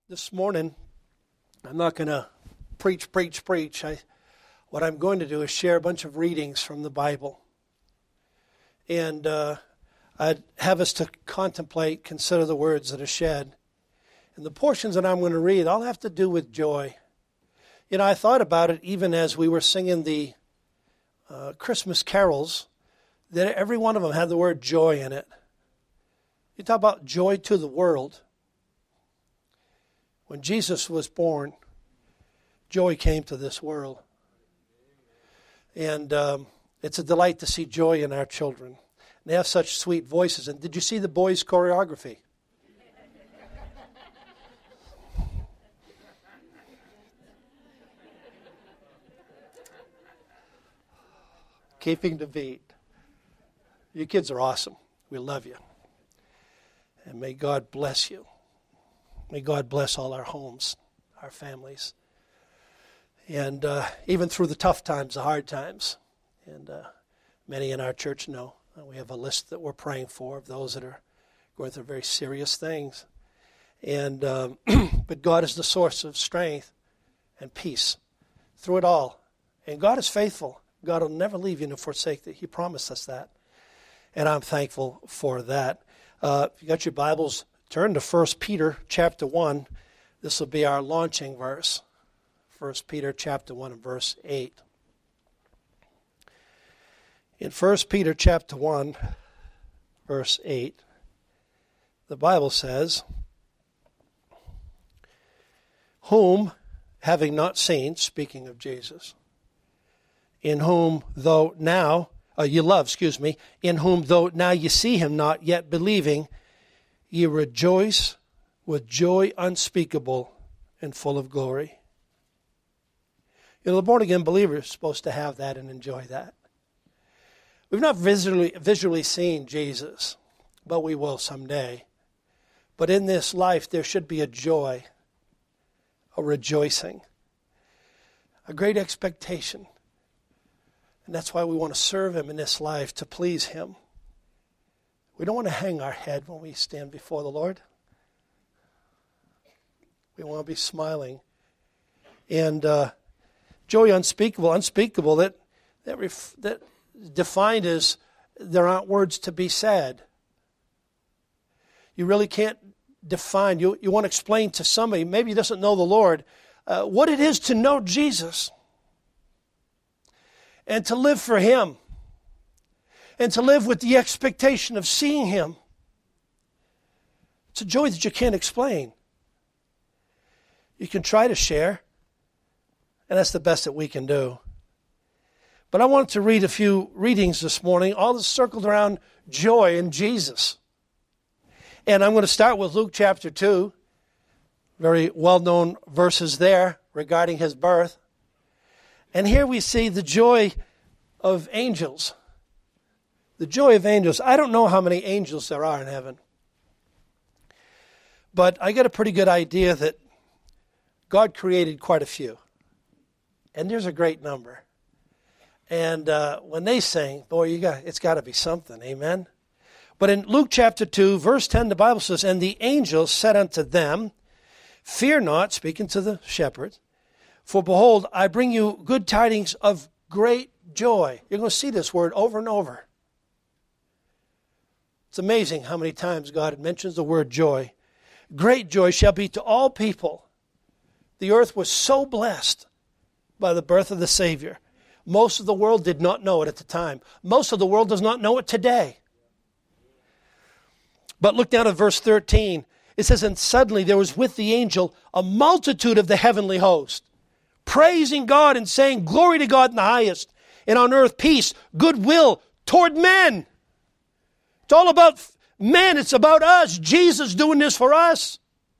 This morning, I'm not going to preach. What I'm going to do is share a bunch of readings from the Bible. And I'd have us to contemplate, consider the words that are shed. And the portions that I'm going to read all have to do with joy. You know, I thought about it even as we were singing the Christmas carols, that every one of them had the word joy in it. You talk about joy to the world. When Jesus was born, joy came to this world. And it's a delight to see joy in our children. They have such sweet voices. And did you see the boys' choreography? Keeping the beat. You kids are awesome. We love you. And may God bless you. May God bless all our homes, our families. And even through the tough times, the hard times. And many in our church know. We have a list that we're praying for of those that are going through very serious things. And but God is the source of strength and peace through it all. And God is faithful. God will never leave you nor forsake you. He promised us that. And I'm thankful for that. If you got your Bibles, turn to 1 Peter chapter 1. This will be our launching verse. 1 Peter chapter 1 and verse 8. In 1 Peter chapter 1, verse 8, the Bible says, whom, having not seen, speaking of Jesus, in whom though now, in whom though now you see him not, yet believing, ye rejoice with joy unspeakable and full of glory. You know, the born-again believer is supposed to have that and enjoy that. We've not visually seen Jesus, but we will someday. But in this life, there should be a joy, a rejoicing, a great expectation. And that's why we want to serve him in this life, to please him. We don't want to hang our head when we stand before the Lord. We want to be smiling. And joy unspeakable, that defined as there aren't words to be said. You really can't define. You want to explain to somebody, maybe he doesn't know the Lord, what it is to know Jesus. And to live for him. And to live with the expectation of seeing him. It's a joy that you can't explain. You can try to share. And that's the best that we can do. But I wanted to read a few readings this morning, all circled around joy in Jesus. And I'm going to start with Luke chapter 2. Very well-known verses there regarding his birth. And here we see the joy of angels. The joy of angels. I don't know how many angels there are in heaven. But I get a pretty good idea that God created quite a few. And there's a great number. And when they sing, boy, it's got to be something. Amen? But in Luke chapter 2, verse 10, the Bible says, and the angels said unto them, fear not, speaking to the shepherds, for behold, I bring you good tidings of great joy. You're going to see this word over and over. It's amazing how many times God mentions the word joy. Great joy shall be to all people. The earth was so blessed by the birth of the Savior. Most of the world did not know it at the time. Most of the world does not know it today. But look down at verse 13. It says, and suddenly there was with the angel a multitude of the heavenly host, praising God and saying, glory to God in the highest, and on earth peace, goodwill toward men. It's all about men. It's about us. Jesus doing this for us.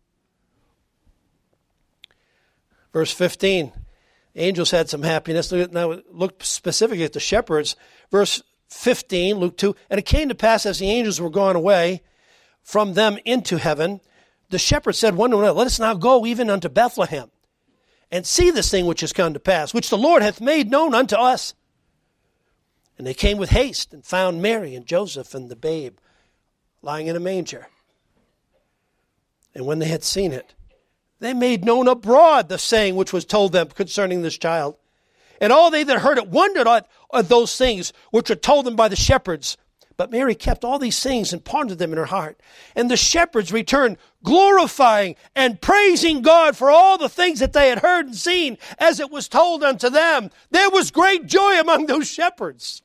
Verse 15, angels had some happiness. Now look specifically at the shepherds. Verse 15, Luke 2, and it came to pass as the angels were gone away from them into heaven, the shepherds said one to another, let us now go even unto Bethlehem, and see this thing which has come to pass, which the Lord hath made known unto us. And they came with haste and found Mary and Joseph and the babe lying in a manger. And when they had seen it, they made known abroad the saying which was told them concerning this child. And all they that heard it wondered at those things which were told them by the shepherds. But Mary kept all these things and pondered them in her heart. And the shepherds returned, glorifying and praising God for all the things that they had heard and seen, as it was told unto them. There was great joy among those shepherds.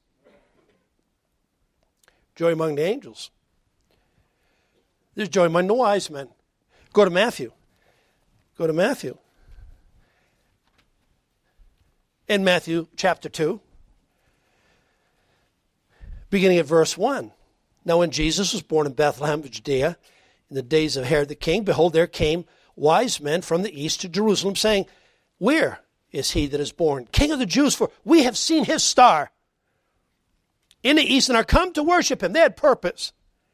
Joy among the angels. There's joy among the wise men. Go to Matthew. Go to Matthew. In Matthew chapter 2. Beginning at verse 1. Now when Jesus was born in Bethlehem of Judea, in the days of Herod the king, behold, there came wise men from the east to Jerusalem, saying, Where is he that is born, King of the Jews? For we have seen his star in the east and are come to worship him. They had purpose.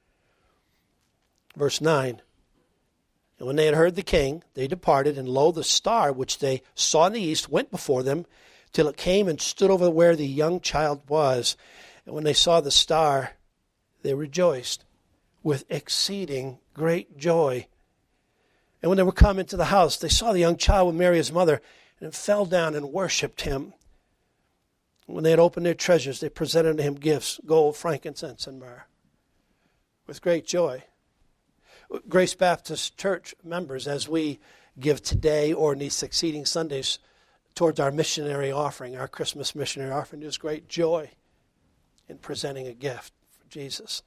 Verse 9. And when they had heard the king, they departed, and lo, the star which they saw in the east went before them, till it came and stood over where the young child was. And when they saw the star, they rejoiced with exceeding great joy. And when they were come into the house, they saw the young child with Mary his mother, and fell down and worshipped him. When they had opened their treasures, they presented unto him gifts, gold, frankincense, and myrrh. With great joy. Grace Baptist Church members, as we give today or in these succeeding Sundays towards our missionary offering, our Christmas missionary offering, there's great joy in presenting a gift for Jesus.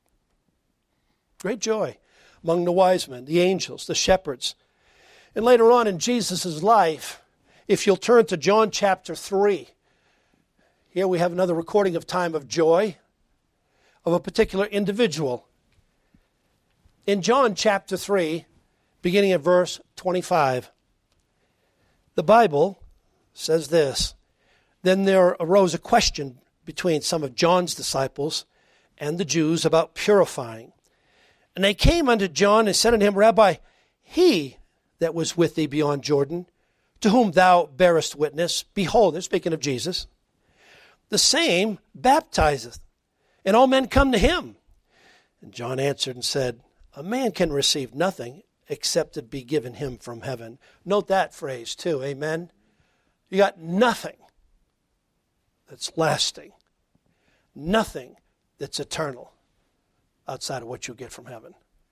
Great joy among the wise men, the angels, the shepherds. And later on in Jesus' life, if you'll turn to John chapter 3, here we have another recording of time of joy of a particular individual. In John chapter 3, beginning at verse 25, the Bible says this, Then there arose a question between some of John's disciples and the Jews about purifying. And they came unto John and said unto him, Rabbi, he that was with thee beyond Jordan, to whom thou bearest witness, behold, they're speaking of Jesus, the same baptizeth, and all men come to him. And John answered and said, A man can receive nothing except it be given him from heaven. Note that phrase too, amen? You got nothing that's lasting. Nothing that's eternal outside of what you get from heaven.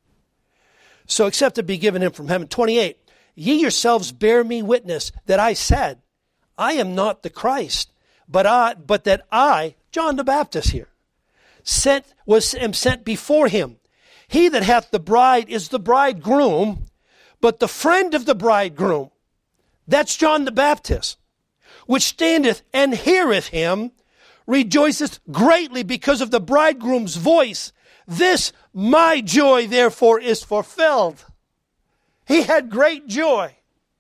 So except it be given him from heaven. 28, Ye yourselves bear me witness that I said, I am not the Christ, but that I, John the Baptist here, am sent before him. He that hath the bride is the bridegroom, but the friend of the bridegroom, that's John the Baptist, which standeth and heareth him, rejoiceth greatly because of the bridegroom's voice. This my joy therefore is fulfilled. He had great joy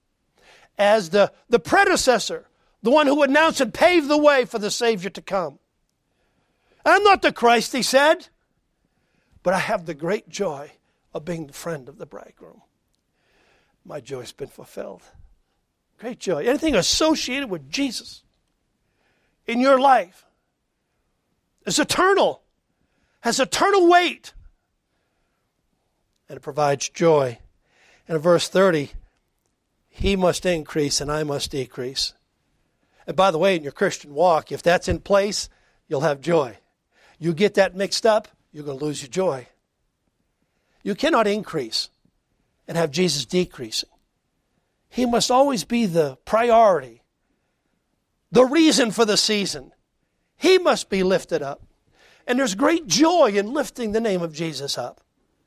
as the predecessor, the one who announced and paved the way for the Savior to come. I'm not the Christ, he said, but I have the great joy of being the friend of the bridegroom. My joy's been fulfilled. Great joy. Anything associated with Jesus in your life is eternal, has eternal weight, and it provides joy. And in verse 30, he must increase and I must decrease. And by the way, in your Christian walk, if that's in place, you'll have joy. You get that mixed up, you're going to lose your joy. You cannot increase and have Jesus decreasing. He must always be the priority, the reason for the season. He must be lifted up. And there's great joy in lifting the name of Jesus up.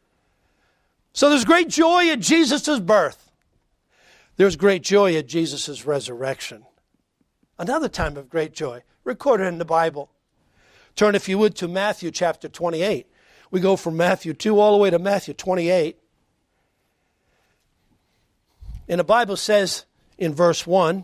So there's great joy at Jesus' birth. There's great joy at Jesus' resurrection. Another time of great joy, recorded in the Bible. Turn, if you would, to Matthew chapter 28. We go from Matthew 2 all the way to Matthew 28. And the Bible says in verse 1,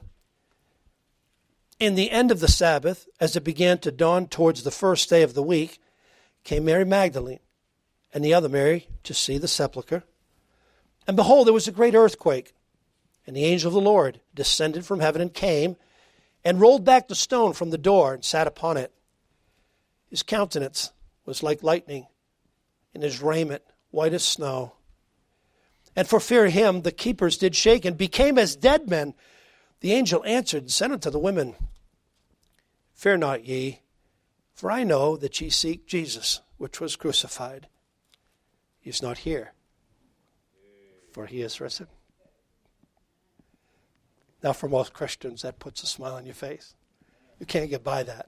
In the end of the Sabbath, as it began to dawn towards the first day of the week, came Mary Magdalene and the other Mary to see the sepulchre. And behold, there was a great earthquake, and the angel of the Lord descended from heaven and came and rolled back the stone from the door and sat upon it. His countenance was like lightning, and his raiment white as snow. And for fear of him, the keepers did shake and became as dead men. The angel answered and said unto the women, Fear not ye, for I know that ye seek Jesus, which was crucified. He is not here, for he is risen. Now, for most Christians, that puts a smile on your face. You can't get by that.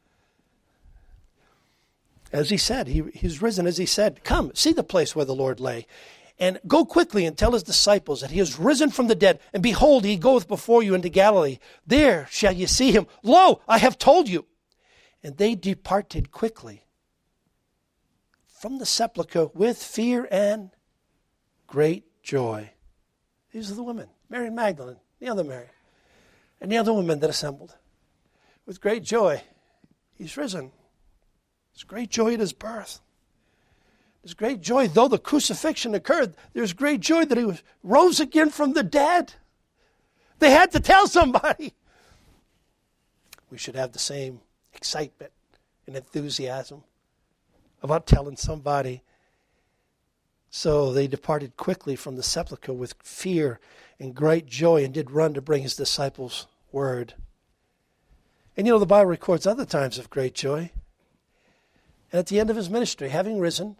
As he said, he's risen as he said. Come, see the place where the Lord lay. And go quickly and tell his disciples that he is risen from the dead. And behold, he goeth before you into Galilee. There shall ye see him. Lo, I have told you. And they departed quickly from the sepulchre with fear and great joy. These are the women, Mary Magdalene, the other Mary, and the other women that assembled. With great joy, he's risen. There's great joy at his birth. There's great joy, though the crucifixion occurred, there's great joy that he rose again from the dead. They had to tell somebody. We should have the same excitement and enthusiasm about telling somebody. So they departed quickly from the sepulchre with fear and great joy and did run to bring his disciples word. And the Bible records other times of great joy. And at the end of his ministry, having risen,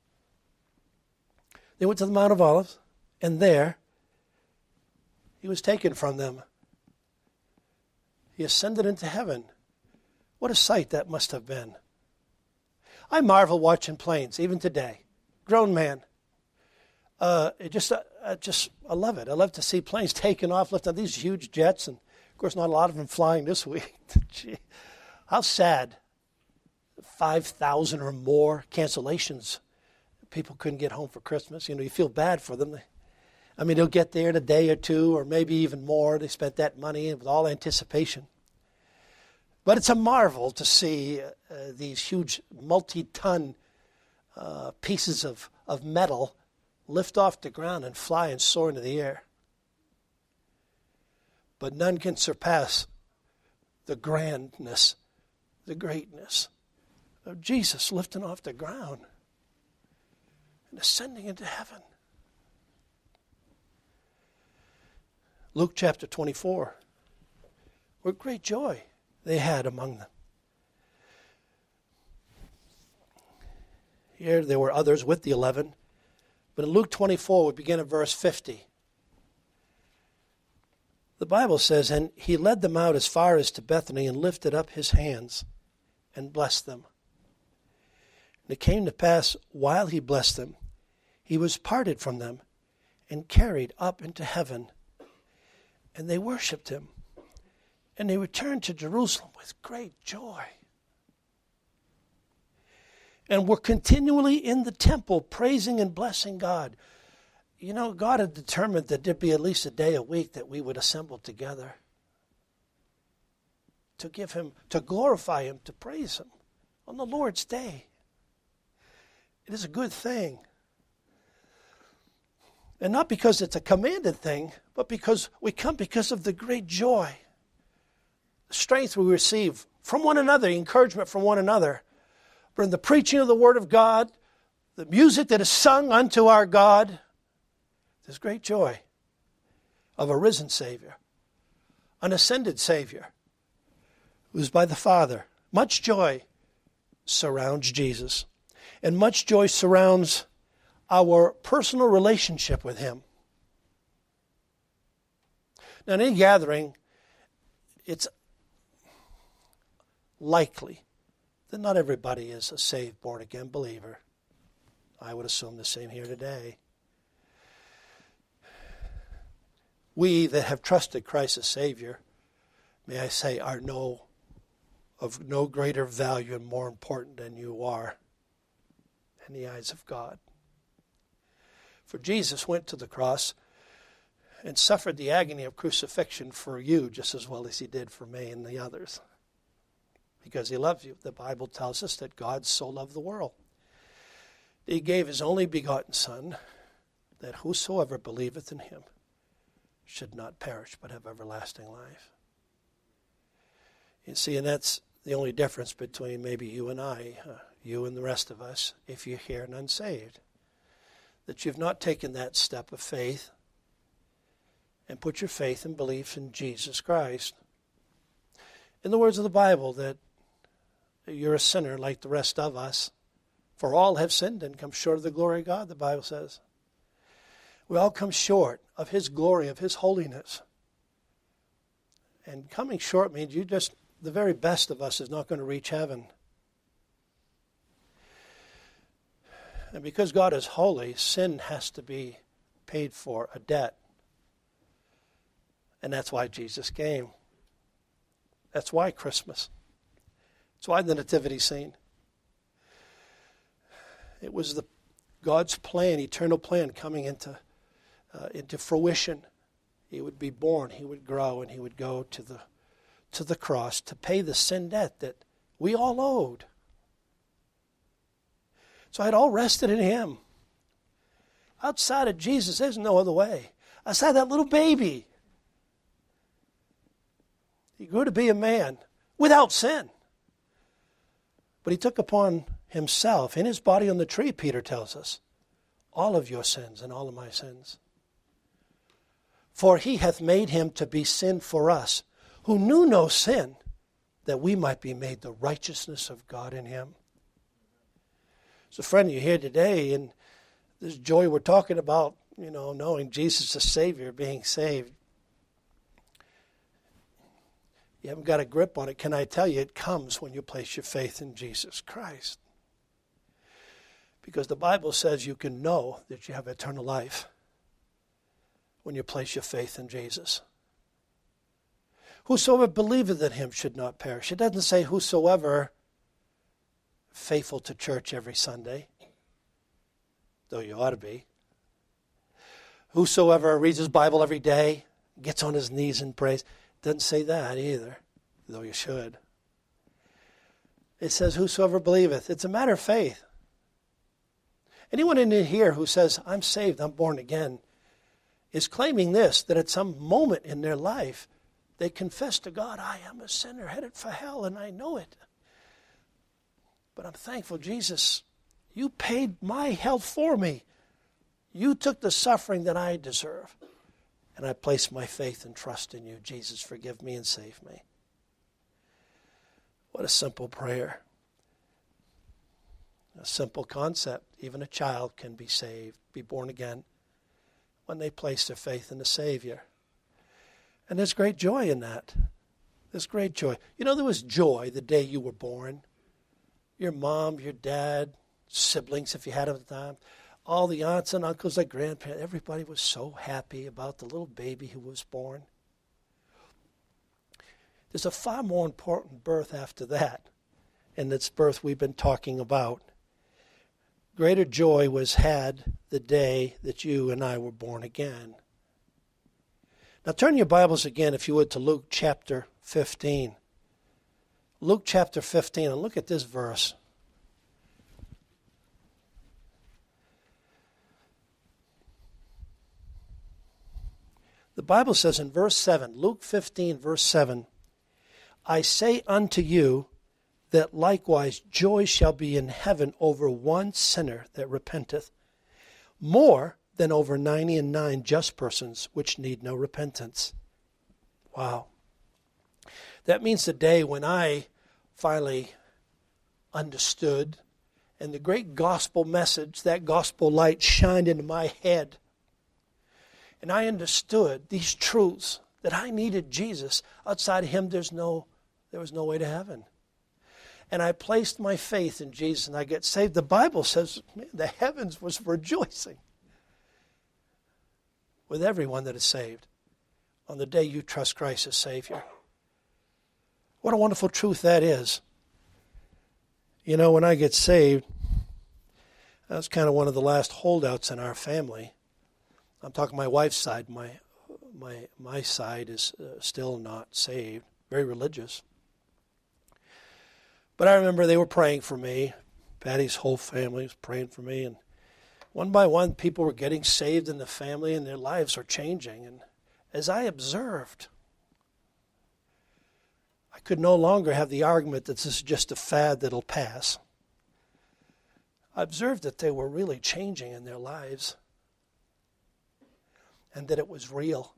they went to the Mount of Olives, and there he was taken from them. He ascended into heaven. What a sight that must have been. I marvel watching planes, even today. Grown man. I love it. I love to see planes taking off, lifting these huge jets, and of course not a lot of them flying this week. Gee, how sad. 5,000 or more cancellations. People couldn't get home for Christmas. You feel bad for them. They'll get there in a day or two, or maybe even more. They spent that money with all anticipation. But it's a marvel to see these huge multi-ton pieces of metal lift off the ground and fly and soar into the air. But none can surpass the grandness, the greatness of Jesus lifting off the ground and ascending into heaven. Luke chapter 24. What great joy they had among them. Here there were others with the 11. But in Luke 24, we begin at verse 50. The Bible says, And he led them out as far as to Bethany and lifted up his hands and blessed them. And it came to pass, while he blessed them, he was parted from them and carried up into heaven. And they worshipped him. And they returned to Jerusalem with great joy. And were continually in the temple praising and blessing God. God had determined that there'd be at least a day a week that we would assemble together. To give him, to glorify him, to praise him on the Lord's day. It is a good thing. And not because it's a commanded thing, but because we come because of the great joy, the strength we receive from one another, encouragement from one another. But in the preaching of the Word of God, the music that is sung unto our God, there's great joy of a risen Savior, an ascended Savior, who is by the Father. Much joy surrounds Jesus, and much joy surrounds our personal relationship with him. Now, in any gathering, it's likely that not everybody is a saved, born-again believer. I would assume the same here today. We that have trusted Christ as Savior, may I say, are of no greater value and more important than you are in the eyes of God. For Jesus went to the cross and suffered the agony of crucifixion for you just as well as he did for me and the others. Because he loved you. The Bible tells us that God so loved the world. He gave his only begotten Son, that whosoever believeth in him should not perish but have everlasting life. You see, and that's the only difference between maybe you and I, you and the rest of us, if you're here and unsaved. that you've not taken that step of faith and put your faith and belief in Jesus Christ. In the words of the Bible, that you're a sinner like the rest of us. For all have sinned and come short of the glory of God, the Bible says. We all come short of His glory, of His holiness. And coming short means the very best of us is not going to reach heaven. And because God is holy, sin has to be paid for, a debt. And that's why Jesus came. That's why Christmas. That's why the nativity scene. It was God's plan, eternal plan, coming into fruition. He would be born, He would grow, and He would go to the cross to pay the sin debt that we all owed. So it all rested in Him. Outside of Jesus, there's no other way. Outside that little baby, He grew to be a man without sin. But He took upon Himself, in His body on the tree, Peter tells us, all of your sins and all of my sins. For He hath made Him to be sin for us, who knew no sin, that we might be made the righteousness of God in Him. So friend, you're here today, and this joy we're talking about, knowing Jesus the Savior, being saved. You haven't got a grip on it. Can I tell you, it comes when you place your faith in Jesus Christ. Because the Bible says you can know that you have eternal life when you place your faith in Jesus. Whosoever believeth in Him should not perish. It doesn't say whosoever faithful to church every Sunday, though you ought to be. Whosoever reads his Bible every day, gets on his knees and prays. Doesn't say that either, though you should. It says whosoever believeth. It's a matter of faith. Anyone in here who says, I'm saved, I'm born again, is claiming this, that at some moment in their life, they confess to God, I am a sinner headed for hell, and I know it. But I'm thankful, Jesus, you paid my hell for me. You took the suffering that I deserve. And I place my faith and trust in you. Jesus, forgive me and save me. What a simple prayer. A simple concept. Even a child can be saved, be born again, when they place their faith in the Savior. And there's great joy in that. There's great joy. There was joy the day you were born. Your mom, your dad, siblings, if you had them at the time, all the aunts and uncles, the grandparents, everybody was so happy about the little baby who was born. There's a far more important birth after that, and it's birth we've been talking about. Greater joy was had the day that you and I were born again. Now turn your Bibles again, if you would, to Luke chapter 15. Luke chapter 15, and look at this verse. The Bible says in verse 7, Luke 15, verse 7, I say unto you that likewise joy shall be in heaven over one sinner that repenteth, more than over 99 just persons which need no repentance. Wow. That means the day when I finally understood, and the great gospel message, that gospel light shined into my head. And I understood these truths, that I needed Jesus. Outside of Him, there was no way to heaven. And I placed my faith in Jesus, and I get saved. The Bible says, man, the heavens was rejoicing with everyone that is saved on the day you trust Christ as Savior. What a wonderful truth that is. When I get saved, I was kind of one of the last holdouts in our family. I'm talking my wife's side. My side is still not saved, very religious. But I remember they were praying for me. Patty's whole family was praying for me. And one by one, people were getting saved in the family, and their lives are changing. And as I observed, I could no longer have the argument that this is just a fad that'll pass. I observed that they were really changing in their lives. and that it was real.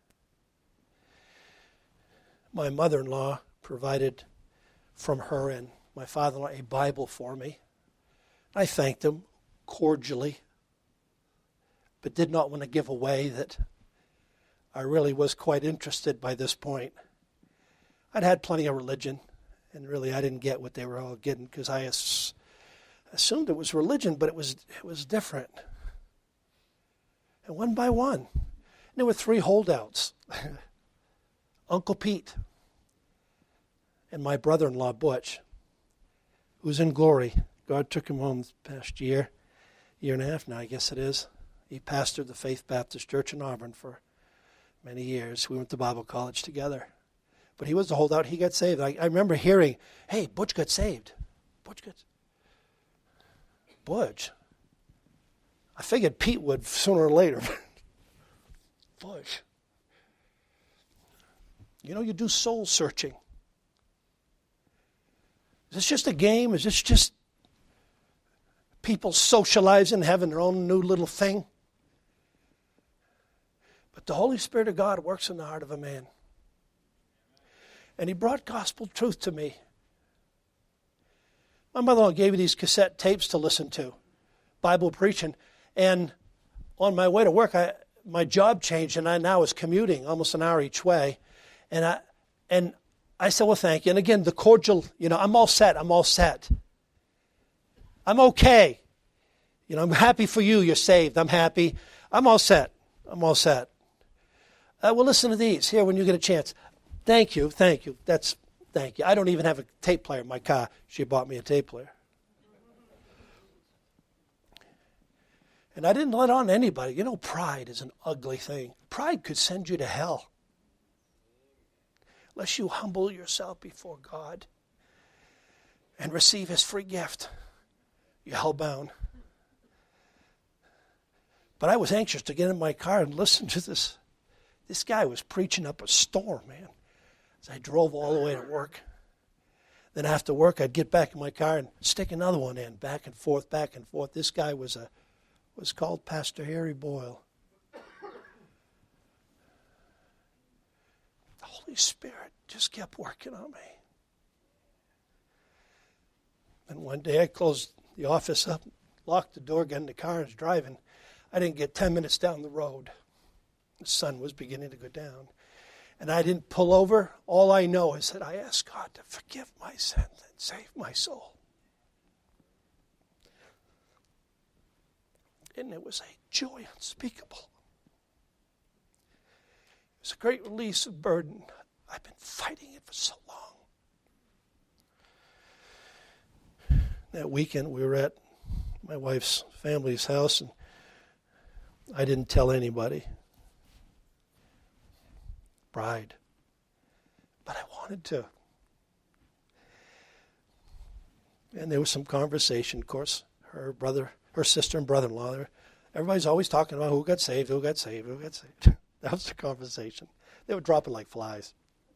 My mother-in-law provided from her and my father-in-law a Bible for me. I thanked them cordially, but did not want to give away that I really was quite interested by this point. I'd had plenty of religion, and really I didn't get what they were all getting because I assumed it was religion, but it was different. And one by one, and there were 3 holdouts. Uncle Pete and my brother-in-law Butch, who's in glory. God took him home this past year and a half now, I guess it is. He pastored the Faith Baptist Church in Auburn for many years. We went to Bible college together. But he was the holdout. He got saved. I remember hearing, hey, Butch got saved. Butch. I figured Pete would sooner or later. Butch. You know, you do soul searching. Is this just a game? Is this just people socializing, having their own new little thing? But the Holy Spirit of God works in the heart of a man. And he brought gospel truth to me. My mother-in-law gave me these cassette tapes to listen to, Bible preaching. And on my way to work, my job changed, and I now was commuting almost an hour each way. And I said, well, thank you. And again, the cordial, I'm all set. I'm okay. I'm happy for you. You're saved. I'm happy. I'm all set. Well, listen to these here when you get a chance. Thank you. Thank you. I don't even have a tape player in my car. She bought me a tape player. And I didn't let on anybody. Pride is an ugly thing. Pride could send you to hell. Unless you humble yourself before God and receive his free gift, you're hellbound. But I was anxious to get in my car and listen to this. This guy was preaching up a storm, man. As I drove all the way to work. Then after work, I'd get back in my car and stick another one in, back and forth. This guy was called Pastor Harry Boyle. The Holy Spirit just kept working on me. And one day I closed the office up, locked the door, got in the car, and was driving. I didn't get 10 minutes down the road. The sun was beginning to go down. And I didn't pull over. All I know is that I asked God to forgive my sins and save my soul. And it was a joy unspeakable. It was a great release of burden. I've been fighting it for so long. That weekend we were at my wife's family's house, and I didn't tell anybody. Pride. But I wanted to. And there was some conversation, of course. Her sister and brother-in-law, everybody's always talking about who got saved. That was the conversation. They were dropping like flies.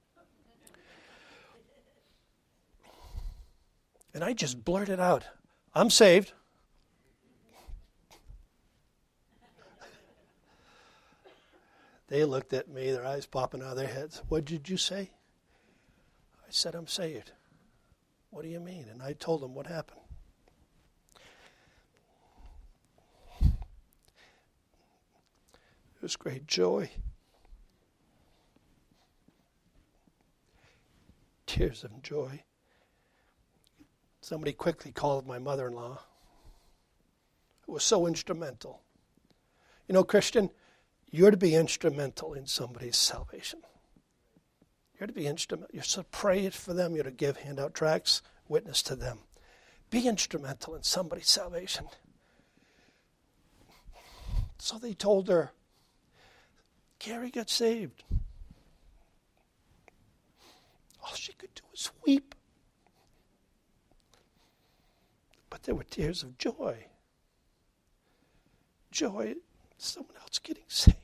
And I just blurted out, I'm saved. They looked at me, their eyes popping out of their heads. What did you say? I said, I'm saved. What do you mean? And I told them what happened. It was great joy. Tears of joy. Somebody quickly called my mother-in-law, who was so instrumental. Christian, you're to be instrumental in somebody's salvation. You're to be instrumental. You're to pray for them. You're to hand out tracts, witness to them. Be instrumental in somebody's salvation. So they told her, Gary got saved. All she could do was weep. But there were tears of joy. Joy, someone else getting saved.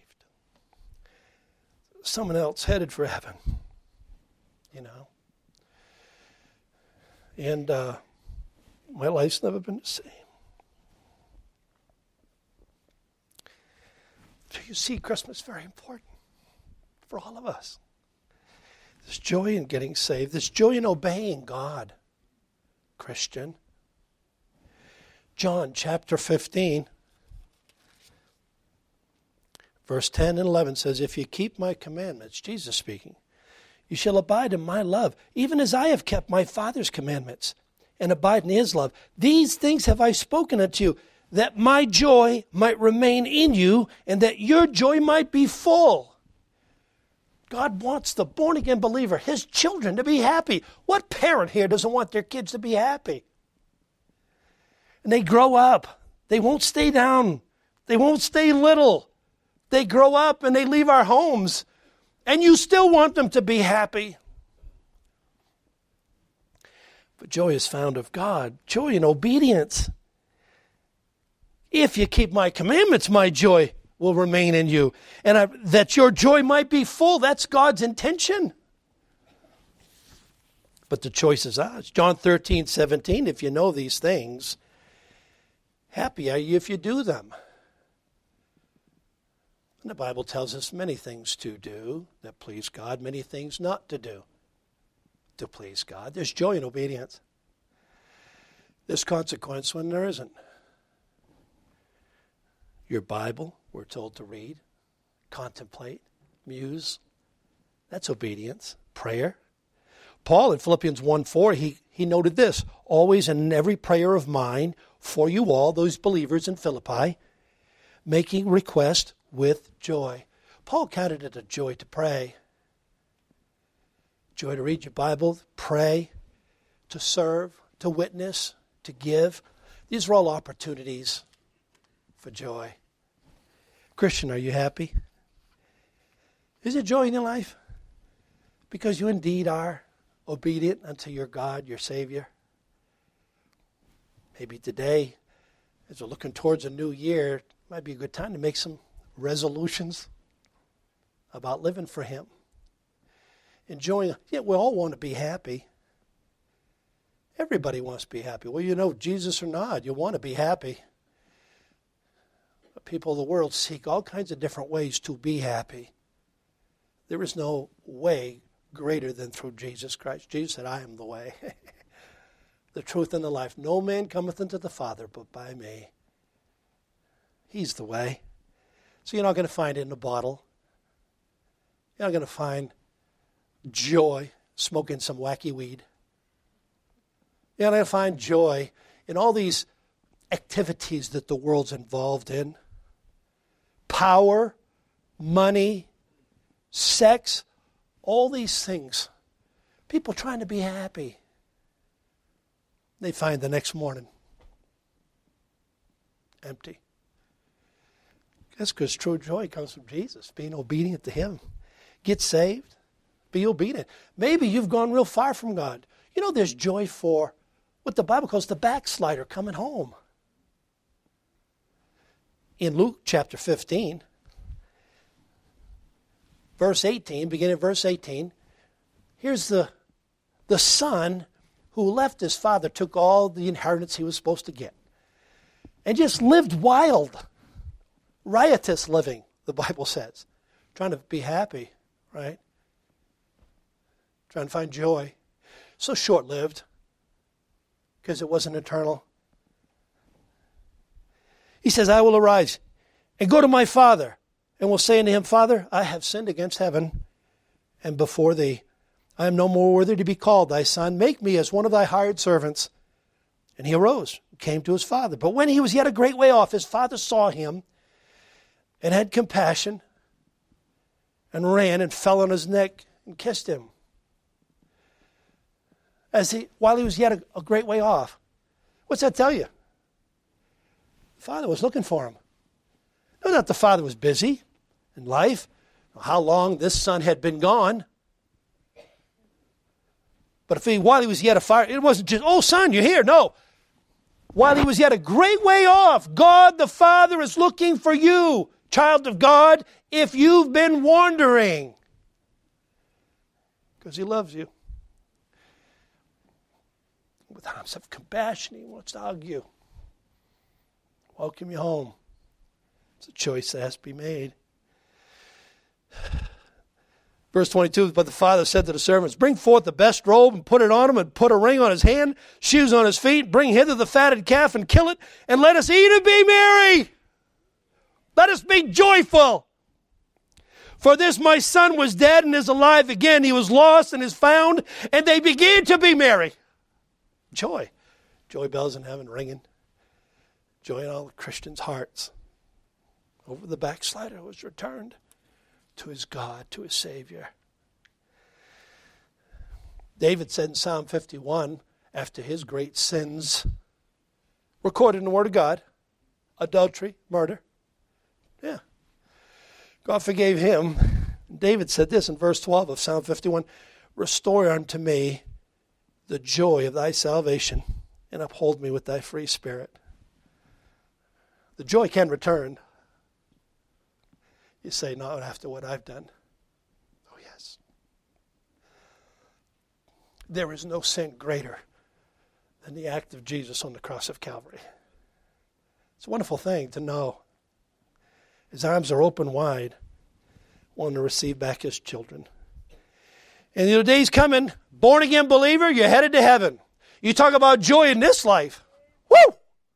Someone else headed for heaven. And my life's never been the same. So you see, Christmas is very important for all of us. There's joy in getting saved. There's joy in obeying God, Christian. John chapter 15, verse 10 and 11 says, if you keep my commandments, Jesus speaking, you shall abide in my love, even as I have kept my Father's commandments and abide in his love. These things have I spoken unto you, that my joy might remain in you, and that your joy might be full. God wants the born-again believer, his children, to be happy. What parent here doesn't want their kids to be happy? And they grow up. They won't stay down. They won't stay little. They grow up and they leave our homes. And you still want them to be happy. But joy is found of God. Joy in obedience. If you keep my commandments, my joy will remain in you. And that your joy might be full. That's God's intention. But the choice is ours. John 13:17, if you know these things, happy are you if you do them. And the Bible tells us many things to do that please God, many things not to do to please God. There's joy in obedience. There's consequence when there isn't. Your Bible, we're told to read, contemplate, muse. That's obedience. Prayer. Paul in Philippians 1:4, he noted this, always in every prayer of mine for you all, those believers in Philippi, making request with joy. Paul counted it a joy to pray. Joy to read your Bible, pray, to serve, to witness, to give. These are all opportunities for joy. Christian, are you happy? Is there joy in your life? Because you indeed are obedient unto your God, your Savior. Maybe today, as we're looking towards a new year, it might be a good time to make some resolutions about living for Him. Enjoying. Yeah, we all want to be happy. Everybody wants to be happy. Well, you know, Jesus or not, you want to be happy. But people of the world seek all kinds of different ways to be happy. There is no way greater than through Jesus Christ. Jesus said, I am the way, the truth, and the life. No man cometh unto the Father but by me. He's the way. So you're not going to find it in a bottle. You're not going to find joy smoking some wacky weed. You're not going to find joy in all these activities that the world's involved in. Power, money, sex, all these things. People trying to be happy. They find the next morning empty. That's because true joy comes from Jesus, being obedient to Him. Get saved, be obedient. Maybe you've gone real far from God. You know, there's joy for what the Bible calls the backslider coming home. In Luke chapter 15, verse 18, beginning at verse 18, here's the son who left his father, took all the inheritance he was supposed to get, and just lived wild, riotous living, the Bible says. Trying to be happy, right? Trying to find joy. So short-lived, because it wasn't eternal. He says, I will arise and go to my father, and will say unto him, Father, I have sinned against heaven and before thee. I am no more worthy to be called thy son. Make me as one of thy hired servants. And he arose and came to his father. But when he was yet a great way off, his father saw him and had compassion and ran and fell on his neck and kissed him. While he was yet a great way off. What's that tell you? The father was looking for him. No doubt the father was busy in life. How long this son had been gone. But while he was yet afar, it wasn't just, oh son, you're here. No. While he was yet a great way off, God the Father is looking for you, child of God, if you've been wandering. Because He loves you. With arms of compassion, He wants to hug you. Welcome you home. It's a choice that has to be made. Verse 22, but the father said to the servants, bring forth the best robe and put it on him, and put a ring on his hand, shoes on his feet. Bring hither the fatted calf and kill it, and let us eat and be merry. Let us be joyful. For this my son was dead and is alive again. He was lost and is found, and they began to be merry. Joy. Joy bells in heaven ringing. Joy in all the Christians' hearts. Over the backslider who was returned to his God, to his Savior. David said in Psalm 51, after his great sins, recorded in the Word of God, adultery, murder. Yeah. God forgave him. David said this in verse 12 of Psalm 51, restore unto me the joy of thy salvation, and uphold me with thy free spirit. The joy can return. You say, not after what I've done. Oh, yes. There is no sin greater than the act of Jesus on the cross of Calvary. It's a wonderful thing to know. His arms are open wide, wanting to receive back his children. And the day's coming, born-again believer, you're headed to heaven. You talk about joy in this life. Woo!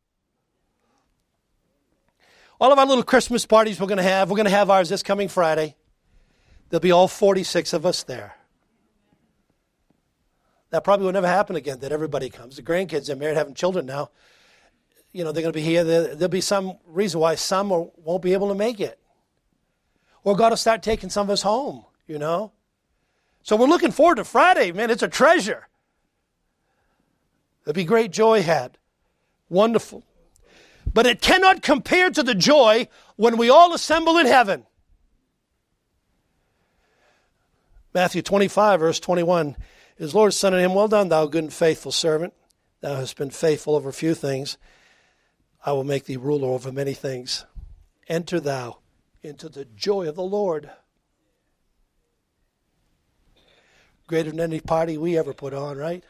All of our little Christmas parties we're going to have ours this coming Friday. There'll be all 46 of us there. That probably will never happen again, that everybody comes. The grandkids are married, having children now. You know, they're going to be here. There'll be some reason why some won't be able to make it. Or God will start taking some of us home, you know. So we're looking forward to Friday. Man, it's a treasure. There'll be great joy had. Wonderful. But it cannot compare to the joy when we all assemble in heaven. Matthew 25, verse 21. His Lord said unto him, well done, thou good and faithful servant. Thou hast been faithful over few things. I will make thee ruler over many things. Enter thou into the joy of the Lord. Greater than any party we ever put on, right?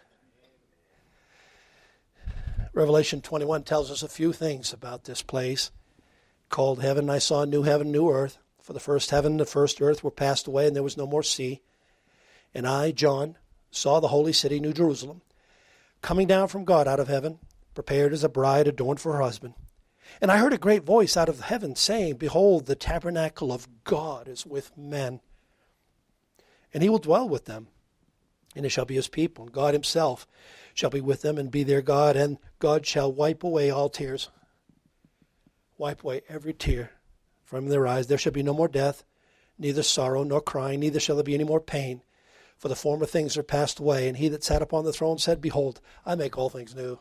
Revelation 21 tells us a few things about this place called heaven. I saw a new heaven, new earth. For the first heaven and the first earth were passed away, and there was no more sea. And I, John, saw the holy city, New Jerusalem, coming down from God out of heaven, prepared as a bride adorned for her husband. And I heard a great voice out of heaven saying, behold, the tabernacle of God is with men, and he will dwell with them, and they shall be his people. And God himself shall be with them and be their God, and God shall wipe away all tears. Wipe away every tear from their eyes. There shall be no more death, neither sorrow nor crying, neither shall there be any more pain. For the former things are passed away. And he that sat upon the throne said, behold, I make all things new.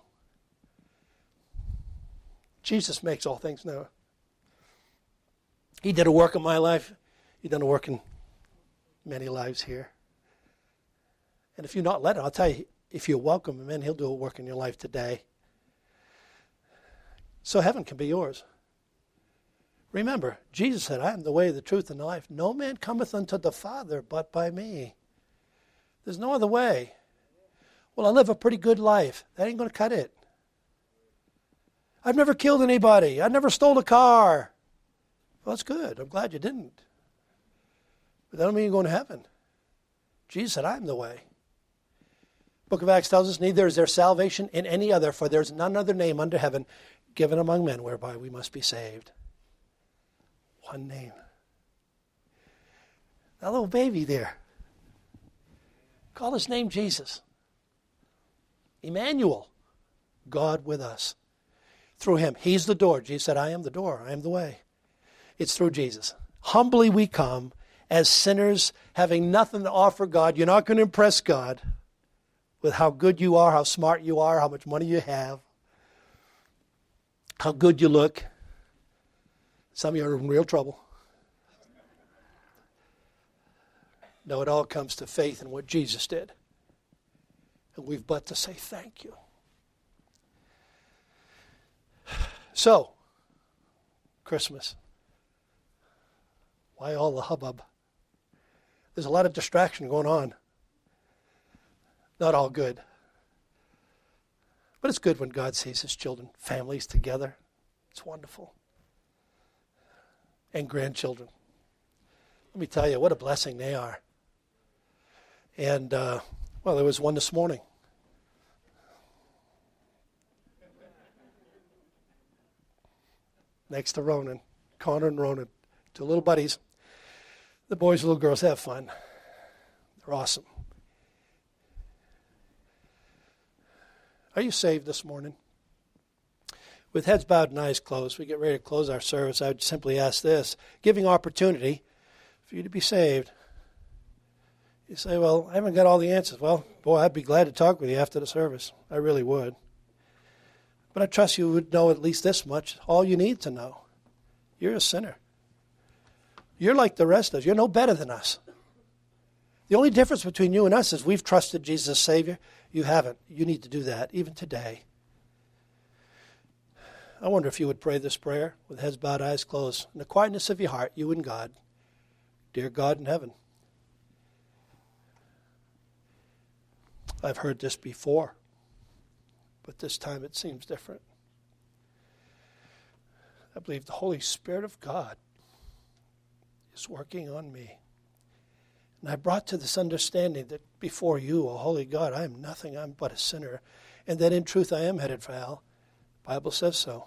Jesus makes all things new. He did a work in my life. He done a work in many lives here. And if you're not let it, I'll tell you, if you welcome him in, he'll do a work in your life today. So heaven can be yours. Remember, Jesus said, I am the way, the truth, and the life. No man cometh unto the Father but by me. There's no other way. Well, I live a pretty good life. That ain't going to cut it. I've never killed anybody. I've never stole a car. Well, that's good. I'm glad you didn't. But that don't mean you're going to heaven. Jesus said, I am the way. Book of Acts tells us, neither is there salvation in any other, for there's none other name under heaven given among men whereby we must be saved. One name. That little baby there. Call his name Jesus. Emmanuel. God with us. Through him. He's the door. Jesus said, I am the door. I am the way. It's through Jesus. Humbly we come as sinners having nothing to offer God. You're not going to impress God with how good you are, how smart you are, how much money you have, how good you look. Some of you are in real trouble. No, it all comes to faith in what Jesus did. And we've but to say thank you. So, Christmas. Why all the hubbub? There's a lot of distraction going on. Not all good. But it's good when God sees his children, families together. It's wonderful. And grandchildren. Let me tell you, what a blessing they are. And, well, there was one this morning. Next to Ronan, Connor and Ronan, two little buddies. The boys and little girls have fun. They're awesome. Are you saved this morning? With heads bowed and eyes closed, we get ready to close our service. I would simply ask this, giving opportunity for you to be saved. You say, well, I haven't got all the answers. Well, boy, I'd be glad to talk with you after the service. I really would. But I trust you would know at least this much, all you need to know. You're a sinner. You're like the rest of us. You're no better than us. The only difference between you and us is we've trusted Jesus as Savior. You haven't. You need to do that, even today. I wonder if you would pray this prayer with heads bowed, eyes closed. In the quietness of your heart, you and God. Dear God in heaven, I've heard this before, but this time it seems different. I believe the Holy Spirit of God is working on me. And I brought to this understanding that before you, O holy God, I am nothing, I'm but a sinner, and that in truth I am headed for hell. The Bible says so.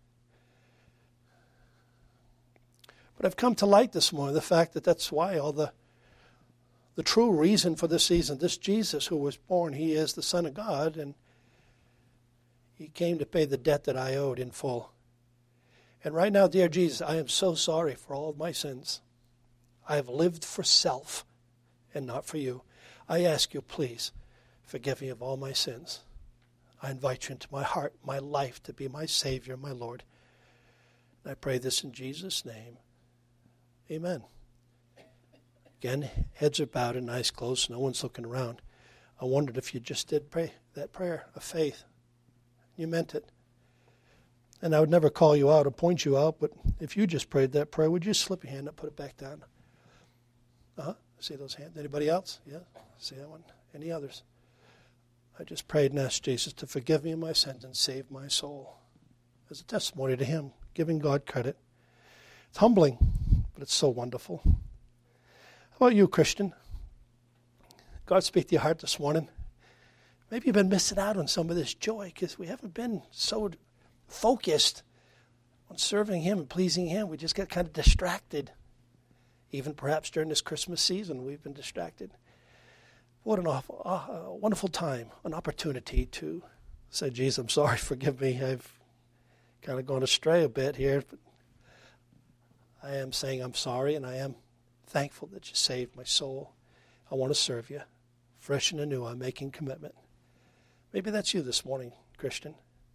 But I've come to light this morning the fact that that's why all the true reason for this season, this Jesus who was born, he is the Son of God, and he came to pay the debt that I owed in full. And right now, dear Jesus, I am so sorry for all of my sins. I have lived for self and not for you. I ask you, please, forgive me of all my sins. I invite you into my heart, my life, to be my Savior, my Lord. And I pray this in Jesus' name. Amen. Again, heads are bowed and eyes closed. No one's looking around. I wondered if you just did pray that prayer of faith. You meant it. And I would never call you out or point you out, but if you just prayed that prayer, would you slip your hand up, put it back down? See those hands? Anybody else? Yeah? See that one? Any others? I just prayed and asked Jesus to forgive me of my sins and save my soul. As a testimony to him, giving God credit. It's humbling, but it's so wonderful. How about you, Christian? God speak to your heart this morning. Maybe you've been missing out on some of this joy because we haven't been so focused on serving him and pleasing him. We just get kind of distracted. Even perhaps during this Christmas season, we've been distracted. What a wonderful time, an opportunity to say, Jesus, I'm sorry, forgive me. I've kind of gone astray a bit here. But I am saying I'm sorry, and I am thankful that you saved my soul. I want to serve you. Fresh and anew, I'm making commitment. Maybe that's you this morning, Christian.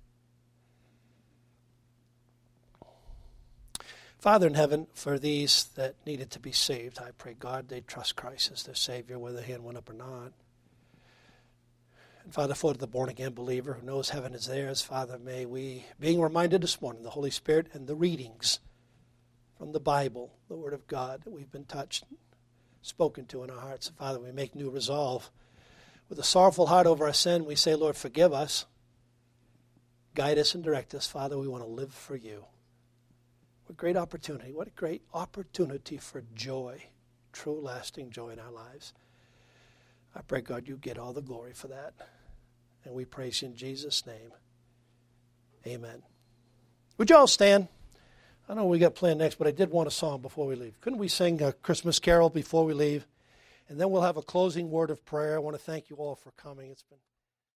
Father in heaven, for these that needed to be saved, I pray, God, they trust Christ as their Savior, whether their hand went up or not. And Father, for the born-again believer who knows heaven is theirs, Father, may we, being reminded this morning, the Holy Spirit and the readings from the Bible, the Word of God, that we've been touched, spoken to in our hearts. Father, we make new resolve. With a sorrowful heart over our sin, we say, Lord, forgive us. Guide us and direct us. Father, we want to live for you. What a great opportunity. What a great opportunity for joy, true lasting joy in our lives. I pray, God, you get all the glory for that. And we praise you in Jesus' name. Amen. Would you all stand? I don't know what we got planned next, but I did want a song before we leave. Couldn't we sing a Christmas carol before we leave? And then we'll have a closing word of prayer. I want to thank you all for coming. It's been